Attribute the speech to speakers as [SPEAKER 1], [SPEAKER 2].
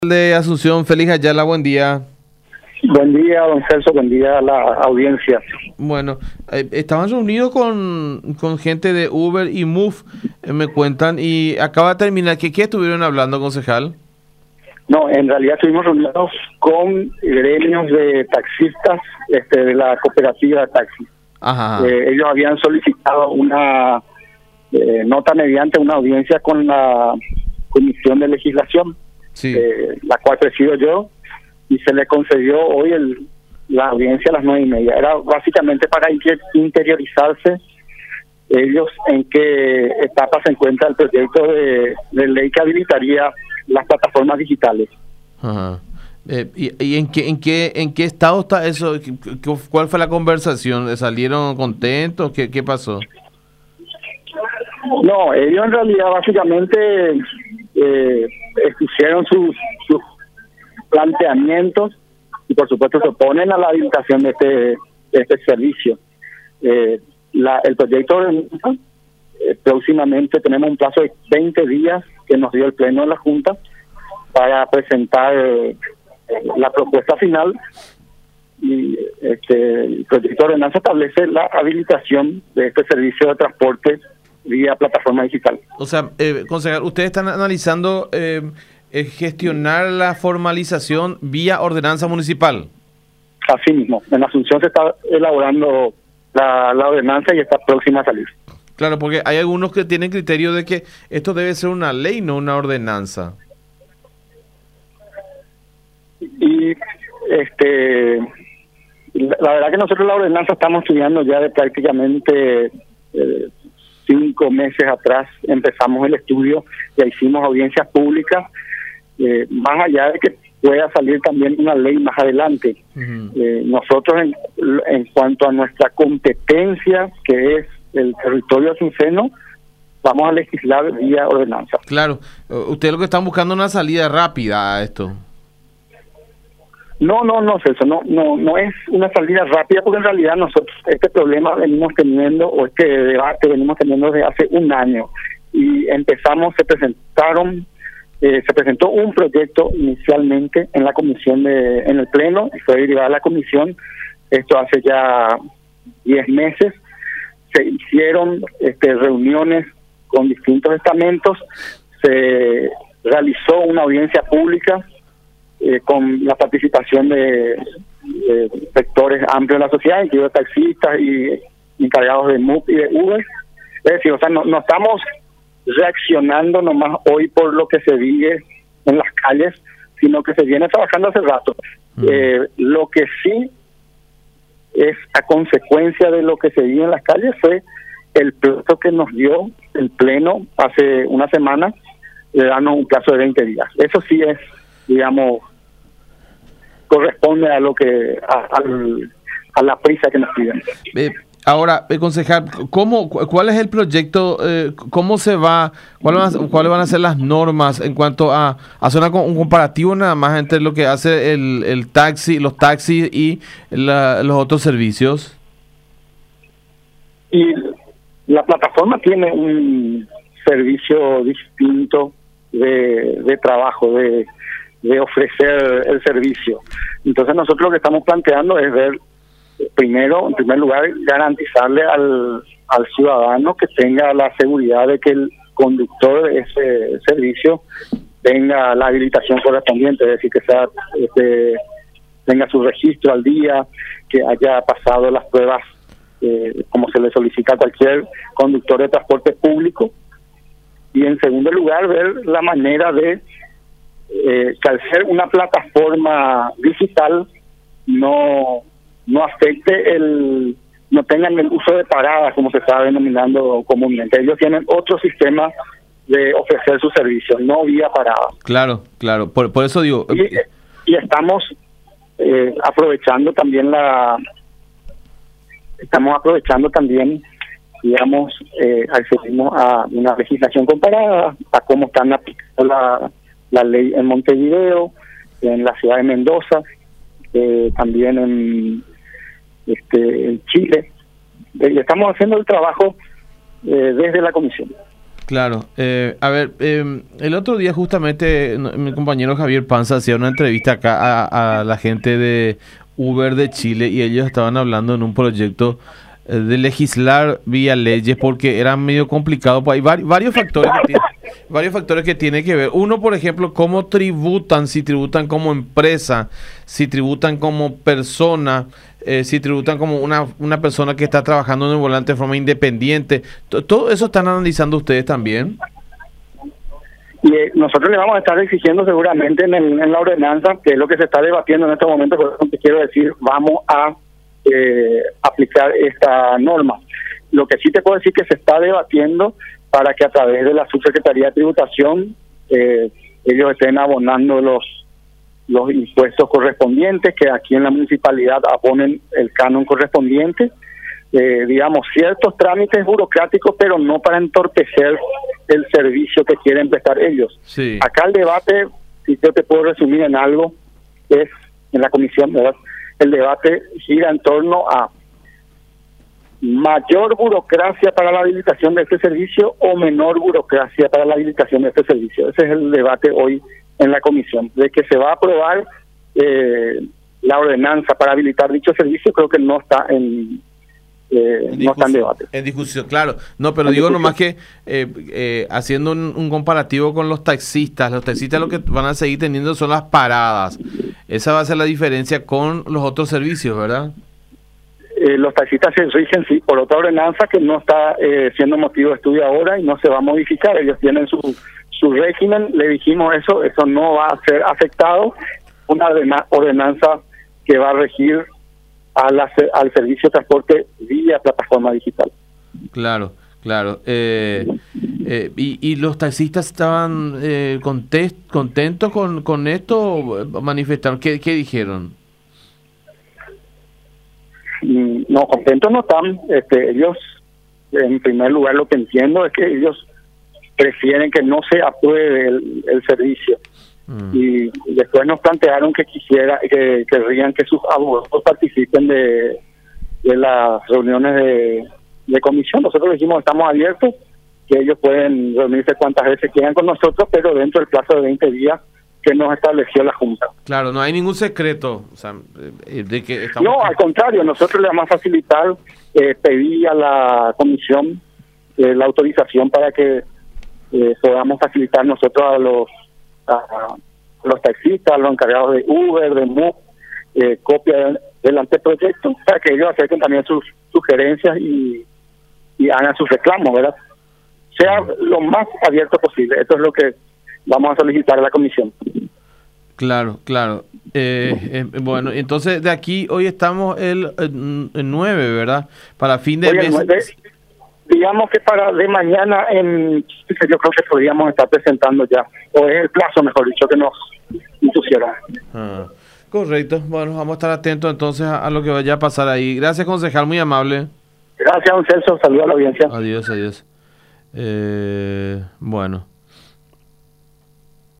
[SPEAKER 1] De Asunción, Félix Ayala, buen día.
[SPEAKER 2] Buen día, don Celso, buen día a la audiencia.
[SPEAKER 1] Bueno, estaban reunidos con gente de Uber y Move, me cuentan, y acaba de terminar. ¿Qué estuvieron hablando, concejal?
[SPEAKER 2] No, en realidad estuvimos reunidos con gremios de taxistas de la cooperativa de taxis.
[SPEAKER 1] Ajá.
[SPEAKER 2] Ellos habían solicitado una nota mediante una audiencia con la Comisión de Legislación,
[SPEAKER 1] Sí.
[SPEAKER 2] la cual presido yo, y se le concedió hoy la audiencia a las 9:30. Era básicamente para interiorizarse ellos en qué etapa se encuentra el proyecto de ley que habilitaría las plataformas digitales.
[SPEAKER 1] Ajá. ¿Y en qué estado está eso? ¿Cuál fue la conversación? ¿Salieron contentos? ¿Qué pasó?
[SPEAKER 2] No, ellos en realidad básicamente expusieron sus planteamientos y por supuesto se oponen a la habilitación de este servicio. El proyecto próximamente tenemos un plazo de 20 días que nos dio el Pleno de la Junta para presentar la propuesta final, y el proyecto de ordenanza establece la habilitación de este servicio de transporte vía plataforma digital.
[SPEAKER 1] O sea, concejal, ustedes están analizando gestionar la formalización vía ordenanza municipal.
[SPEAKER 2] Así mismo, en Asunción se está elaborando la ordenanza y está próxima a salir.
[SPEAKER 1] Claro, porque hay algunos que tienen criterio de que esto debe ser una ley, no una ordenanza.
[SPEAKER 2] Y la verdad que nosotros la ordenanza estamos estudiando ya de prácticamente 5 meses atrás. Empezamos el estudio, ya hicimos audiencias públicas, más allá de que pueda salir también una ley más adelante. Nosotros en cuanto a nuestra competencia, que es el territorio asunceno, vamos a legislar vía ordenanza.
[SPEAKER 1] Claro, ustedes lo que están buscando es una salida rápida a esto.
[SPEAKER 2] No, Celso, no es una salida rápida, porque en realidad nosotros este problema venimos teniendo, o este debate venimos teniendo desde hace un año, y se presentó un proyecto inicialmente en la comisión en el Pleno, y fue derivada a la comisión, esto hace ya 10 meses, se hicieron reuniones con distintos estamentos, se realizó una audiencia pública, con la participación de sectores amplios de la sociedad, incluidos taxistas y encargados de MUP y de Uber. Es decir, o sea, no estamos reaccionando nomás hoy por lo que se vive en las calles, sino que se viene trabajando hace rato. Lo que sí es a consecuencia de lo que se vive en las calles fue el plazo que nos dio el Pleno hace una semana, de darnos un plazo de 20 días. Eso sí es, digamos, corresponde a lo que a la prisa que nos piden.
[SPEAKER 1] Ahora, concejal, ¿cuál es el proyecto? ¿Cómo se va? ¿Cuáles van a ser las normas en cuanto a hacer un comparativo nada más entre lo que hace el taxi, los taxis y los otros servicios?
[SPEAKER 2] Y la plataforma tiene un servicio distinto de trabajo, de ofrecer el servicio. Entonces nosotros lo que estamos planteando es ver, primero, en primer lugar, garantizarle al ciudadano que tenga la seguridad de que el conductor de ese servicio tenga la habilitación correspondiente, es decir, que sea tenga su registro al día, que haya pasado las pruebas como se le solicita a cualquier conductor de transporte público. Y en segundo lugar, ver la manera de que al ser una plataforma digital no afecte no tengan el uso de paradas, como se está denominando comúnmente. Ellos tienen otro sistema de ofrecer sus servicios, no vía paradas.
[SPEAKER 1] Claro, por eso digo.
[SPEAKER 2] Y estamos aprovechando también digamos, accedimos a una legislación comparada, a cómo están aplicando la ley en Montevideo, en la ciudad de Mendoza, también en Chile. Y estamos haciendo el trabajo desde la comisión.
[SPEAKER 1] Claro. A ver, el otro día justamente mi compañero Javier Panza hacía una entrevista acá a la gente de Uber de Chile y ellos estaban hablando en un proyecto de legislar vía leyes porque era medio complicado. Pues hay varios factores que tienen que ver. Uno, por ejemplo, cómo tributan, si tributan como empresa, si tributan como persona, si tributan como una persona que está trabajando en el volante de forma independiente. Todo eso están analizando ustedes también.
[SPEAKER 2] Y nosotros le vamos a estar exigiendo seguramente en la ordenanza, que es lo que se está debatiendo en este momento, por eso te quiero decir, vamos a aplicar esta norma. Lo que sí te puedo decir que se está debatiendo para que a través de la Subsecretaría de Tributación ellos estén abonando los impuestos correspondientes, que aquí en la municipalidad abonen el canon correspondiente, digamos, ciertos trámites burocráticos, pero no para entorpecer el servicio que quieren prestar ellos.
[SPEAKER 1] Sí.
[SPEAKER 2] Acá el debate, si yo te puedo resumir en algo, es en la comisión, ¿verdad? El debate gira en torno a mayor burocracia para la habilitación de este servicio o menor burocracia para la habilitación de este servicio. Ese es el debate hoy en la comisión. De que se va a aprobar la ordenanza para habilitar dicho servicio, creo que no está en debate.
[SPEAKER 1] En discusión, claro. No, pero digo nomás que haciendo un comparativo con los taxistas lo que van a seguir teniendo son las paradas. Esa va a ser la diferencia con los otros servicios, ¿verdad?
[SPEAKER 2] Los taxistas se rigen, sí, por otra ordenanza que no está siendo motivo de estudio ahora y no se va a modificar. Ellos tienen su régimen, le dijimos eso no va a ser afectado. Una ordenanza que va a regir al servicio de transporte vía plataforma digital. Claro.
[SPEAKER 1] ¿Y los taxistas estaban contentos con esto? ¿Manifestaron? ¿Qué dijeron?
[SPEAKER 2] No, contentos no están. Ellos, en primer lugar, lo que entiendo es que ellos prefieren que no se apruebe el servicio. Y después nos plantearon que querrían que sus abogados participen de las reuniones de comisión. Nosotros dijimos estamos abiertos, que ellos pueden reunirse cuantas veces quieran con nosotros, pero dentro del plazo de 20 días que nos estableció la Junta.
[SPEAKER 1] Claro, no hay ningún secreto, o sea, de que estamos...
[SPEAKER 2] No, al contrario, nosotros le vamos a facilitar, pedí a la comisión la autorización para que podamos facilitar nosotros a los taxistas, a los encargados de Uber, de MOOC, copia del anteproyecto, para que ellos acerquen también sus sugerencias y hagan sus reclamos, ¿verdad? Sea lo más abierto posible. Eso es lo que vamos a solicitar a la comisión.
[SPEAKER 1] Claro. Bueno, entonces de aquí hoy estamos el 9, ¿verdad? Para fin de mes.
[SPEAKER 2] Digamos que para de mañana yo creo que podríamos estar presentando ya, o es el plazo, mejor dicho, que nos impusieron.
[SPEAKER 1] Correcto. Bueno, vamos a estar atentos entonces a lo que vaya a pasar ahí. Gracias, concejal, muy amable.
[SPEAKER 2] Gracias, don Celso. Saludos a la audiencia.
[SPEAKER 1] Adiós. Bueno.